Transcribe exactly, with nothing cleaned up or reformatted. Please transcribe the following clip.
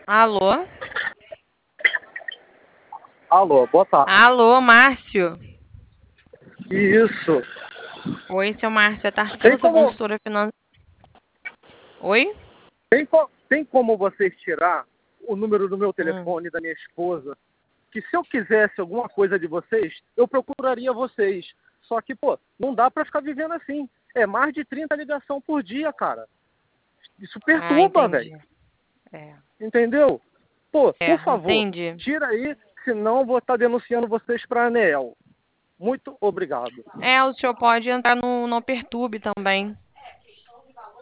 Alô? Alô, boa tarde. Alô, Márcio? Isso. Oi, seu Márcio. É Tarsila, Tem sua como, consultora financeira. Oi? tem, co- tem como vocês tirar o número do meu Hum. telefone da minha esposa? Que se eu quisesse alguma coisa de vocês, eu procuraria vocês. Só que, pô, não dá pra ficar vivendo assim. É mais de trinta ligação por dia, cara. Isso Ah, perturba, velho. entendi. É. Entendeu? Pô, É, por favor, entendi. tira aí, senão eu vou estar denunciando vocês pra ANEEL. Muito obrigado. É, o senhor pode entrar no, no Perturbe também.